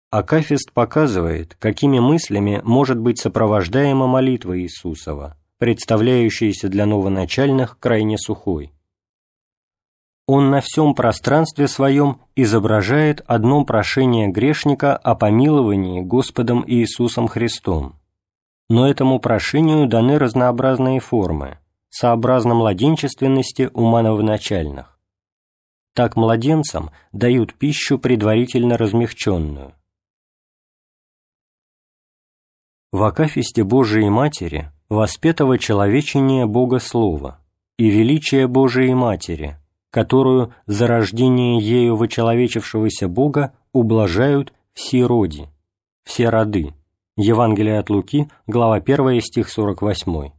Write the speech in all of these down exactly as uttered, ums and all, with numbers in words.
Акафист показывает, какими мыслями может быть сопровождаема молитва Иисусова, представляющаяся для новоначальных крайне сухой. Он на всем пространстве своем изображает одно прошение грешника о помиловании Господом Иисусом Христом, но этому прошению даны разнообразные формы, сообразно младенчественности ума новоначальных. Так младенцам дают пищу предварительно размягченную. В акафисте Божией Матери воспетого человечения Бога Слова и величие Божией Матери, которую за рождение ею вочеловечившегося Бога ублажают все роди, все роды. Евангелие от Луки, глава первая, стих сорок восемь.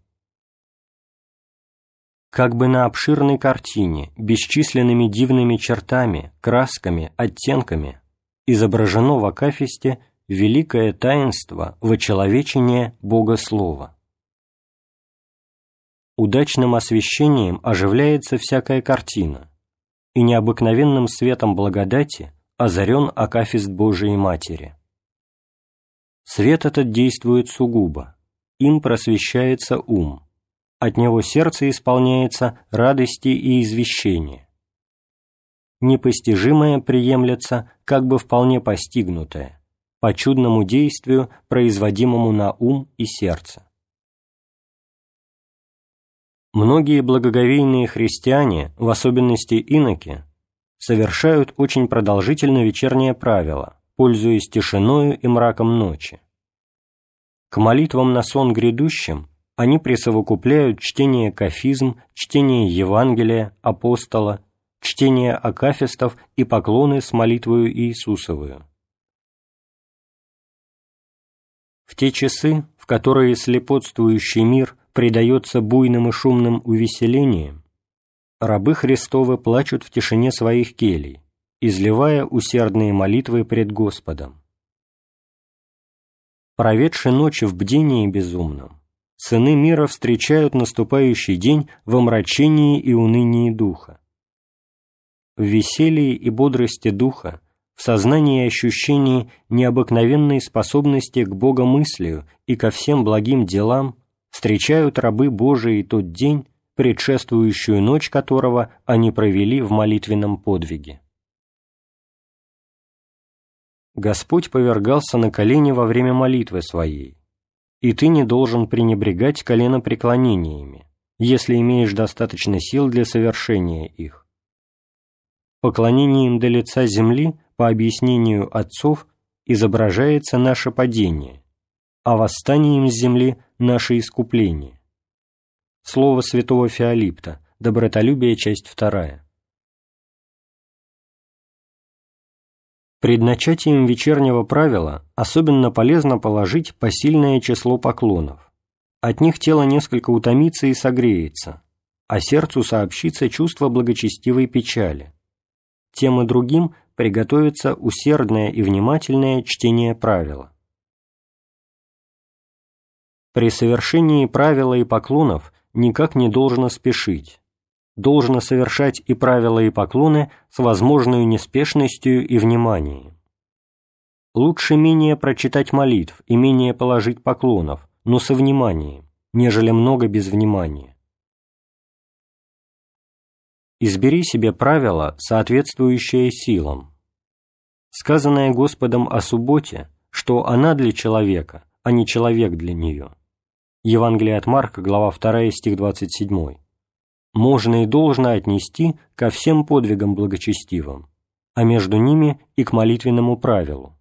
Как бы на обширной картине, бесчисленными дивными чертами, красками, оттенками, изображено в акафисте великое таинство вочеловечения Бога Слова. Удачным освещением оживляется всякая картина, и необыкновенным светом благодати озарен акафист Божией Матери. Свет этот действует сугубо, им просвещается ум, от него сердце исполняется радости и извещения. Непостижимое приемлется, как бы вполне постигнутое, по чудному действию, производимому на ум и сердце. Многие благоговейные христиане, в особенности иноки, совершают очень продолжительно вечернее правило, пользуясь тишиною и мраком ночи. К молитвам на сон грядущим они присовокупляют чтение кафизм, чтение Евангелия, апостола, чтение акафистов и поклоны с молитвою Иисусовую. В те часы, в которые слепотствующий мир предается буйным и шумным увеселениям, рабы Христовы плачут в тишине своих келий, изливая усердные молитвы пред Господом. Проведши ночи в бдении безумном, сыны мира встречают наступающий день в омрачении и унынии духа. В веселье и бодрости духа, в сознании и ощущении необыкновенной способности к богомыслию и ко всем благим делам встречают рабы Божии тот день, предшествующую ночь которого они провели в молитвенном подвиге. Господь повергался на колени во время молитвы своей, и ты не должен пренебрегать коленопреклонениями, если имеешь достаточно сил для совершения их. Поклонением до лица земли, по объяснению отцов, изображается наше падение, а восстанием с земли – наше искупление. Слово святого Феолипта, Добротолюбие, часть вторая. Пред начатием вечернего правила особенно полезно положить посильное число поклонов. От них тело несколько утомится и согреется, а сердцу сообщится чувство благочестивой печали. Тем и другим приготовится усердное и внимательное чтение правила. При совершении правила и поклонов никак не должно спешить. Должно совершать и правила, и поклоны с возможной неспешностью и вниманием. Лучше менее прочитать молитв и менее положить поклонов, но со вниманием, нежели много без внимания. Избери себе правило, соответствующее силам. Сказанное Господом о субботе, что она для человека, а не человек для нее. Евангелие от Марка, глава вторая, стих двадцать семь. Можно и должно отнести ко всем подвигам благочестивым, а между ними и к молитвенному правилу.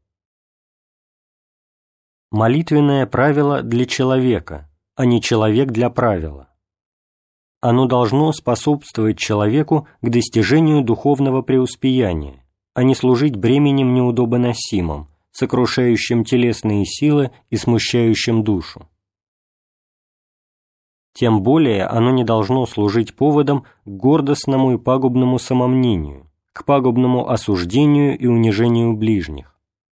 Молитвенное правило для человека, а не человек для правила. Оно должно способствовать человеку к достижению духовного преуспеяния, а не служить бременем неудобоносимым, сокрушающим телесные силы и смущающим душу. Тем более оно не должно служить поводом к гордостному и пагубному самомнению, к пагубному осуждению и унижению ближних.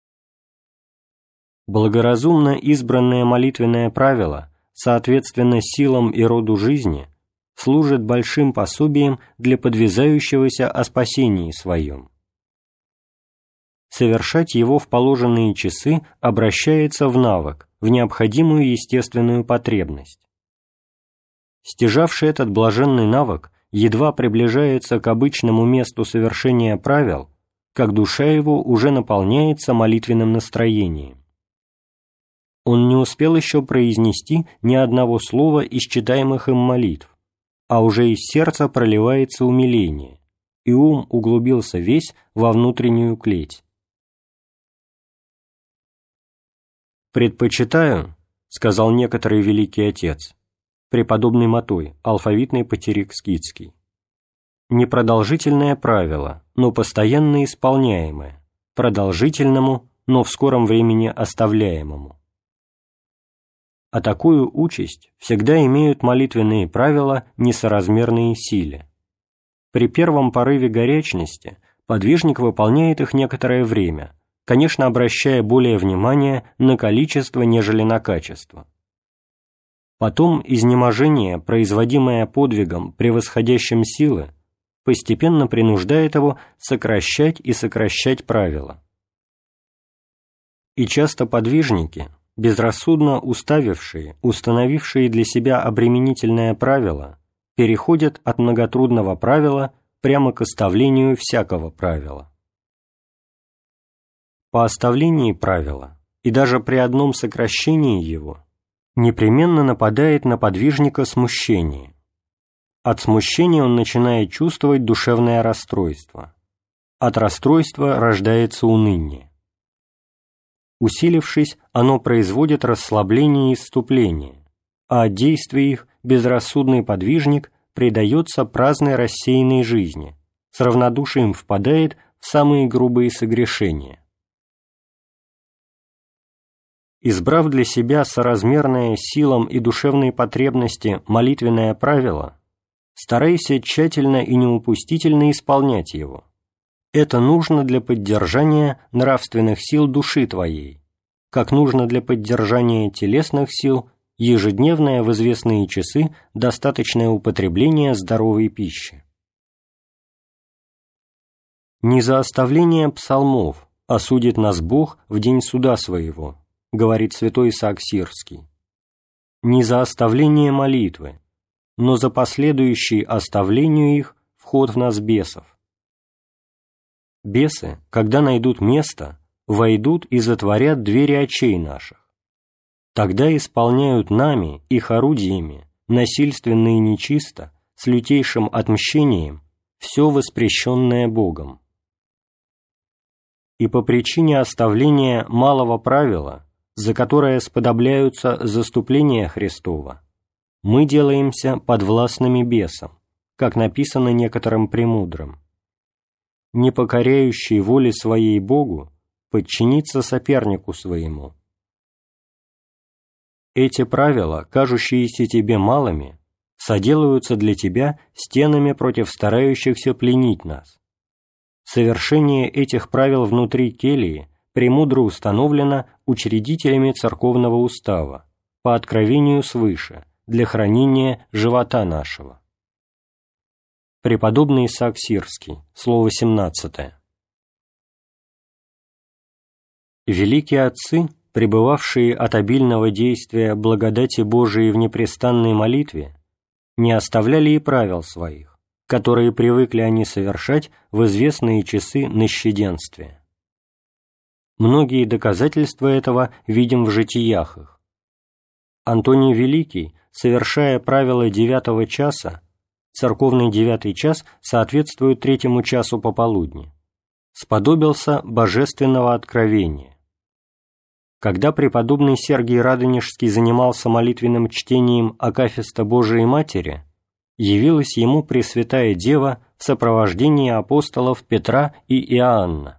Благоразумно избранное молитвенное правило, соответственно силам и роду жизни, служит большим пособием для подвязающегося о спасении своем. совершать его в положенные часы обращается в навык, в необходимую естественную потребность. Стяжавший этот блаженный навык едва приближается к обычному месту совершения правил, как душа его уже наполняется молитвенным настроением. Он не успел еще произнести ни одного слова из читаемых им молитв, а уже из сердца проливается умиление, и ум углубился весь во внутреннюю клеть. «Предпочитаю, — сказал некоторый великий отец, преподобный Матой, алфавитный патерик скитский, — непродолжительное правило, но постоянно исполняемое, продолжительному, но в скором времени оставляемому. А такую участь всегда имеют молитвенные правила, несоразмерные силе. При первом порыве горячности подвижник выполняет их некоторое время, конечно, обращая более внимание на количество, нежели на качество. Потом изнеможение, производимое подвигом, превосходящим силы, постепенно принуждает его сокращать и сокращать правила. И часто подвижники, безрассудно уставившие, установившие для себя обременительное правило, переходят от многотрудного правила прямо к оставлению всякого правила. По оставлении правила, и даже при одном сокращении его, непременно нападает на подвижника смущение. От смущения он начинает чувствовать душевное расстройство. От расстройства рождается уныние. Усилившись, оно производит расслабление и исступление, а от действия их безрассудный подвижник предается праздной рассеянной жизни, с равнодушием впадает в самые грубые согрешения. Избрав для себя соразмерное силам и душевной потребности молитвенное правило, старайся тщательно и неупустительно исполнять его. Это нужно для поддержания нравственных сил души твоей, как нужно для поддержания телесных сил ежедневное в известные часы достаточное употребление здоровой пищи. «Не за оставление псалмов осудит нас Бог в день суда своего», говорит святой Исаак Сирский, «не за оставление молитвы, но за последующий оставлению их вход в нас бесов. Бесы, когда найдут место, войдут и затворят двери очей наших. Тогда исполняют нами, их орудиями, насильственно и нечисто, с лютейшим отмщением, все воспрещенное Богом. И по причине оставления малого правила, за которое сподобляются заступления Христова, мы делаемся подвластными бесам, как написано некоторым премудрым. Не покоряющий воли своей Богу подчиниться сопернику своему. Эти правила, кажущиеся тебе малыми, соделаются для тебя стенами против старающихся пленить нас. Совершение этих правил внутри келии премудро установлено учредителями церковного устава по откровению свыше для хранения живота нашего. Преподобный Исаак Сирский, слово семнадцатое. Великие отцы, пребывавшие от обильного действия благодати Божией в непрестанной молитве, не оставляли и правил своих, которые привыкли они совершать в известные часы нащеденствия. Многие доказательства этого видим в житиях их. Антоний Великий, совершая правила девятого часа, церковный девятый час соответствует третьему часу пополудни, сподобился божественного откровения. Когда преподобный Сергий Радонежский занимался молитвенным чтением акафиста Божией Матери, явилась ему Пресвятая Дева в сопровождении апостолов Петра и Иоанна.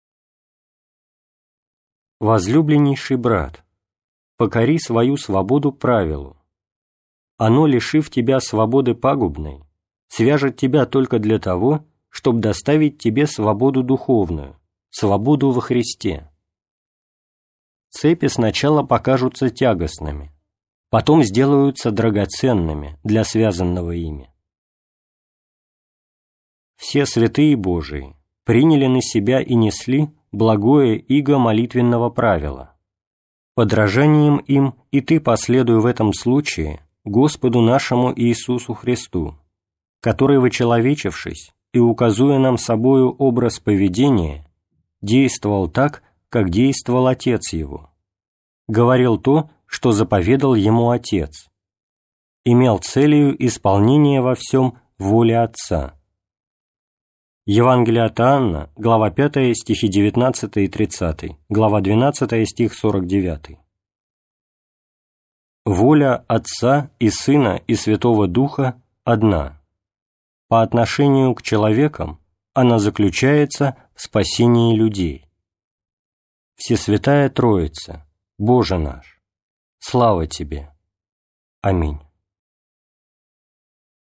«Возлюбленнейший брат, покори свою свободу правилу. Оно, лишив тебя свободы пагубной, свяжет тебя только для того, чтобы доставить тебе свободу духовную, свободу во Христе. Цепи сначала покажутся тягостными, потом сделаются драгоценными для связанного ими. Все святые Божии приняли на себя и несли благое иго молитвенного правила. Подражанием им и ты последуй в этом случае Господу нашему Иисусу Христу, который, вочеловечившись и указуя нам собою образ поведения, действовал так, как действовал Отец Его, говорил то, что заповедал Ему Отец, имел целью исполнение во всем воли Отца». Евангелие от Иоанна, глава пятая, стихи девятнадцатый и тридцатый, глава двенадцатая, стих сорок девятый. Воля Отца и Сына и Святого Духа одна. По отношению к человекам она заключается в спасении людей. Всесвятая Троица, Боже наш, слава Тебе! Аминь.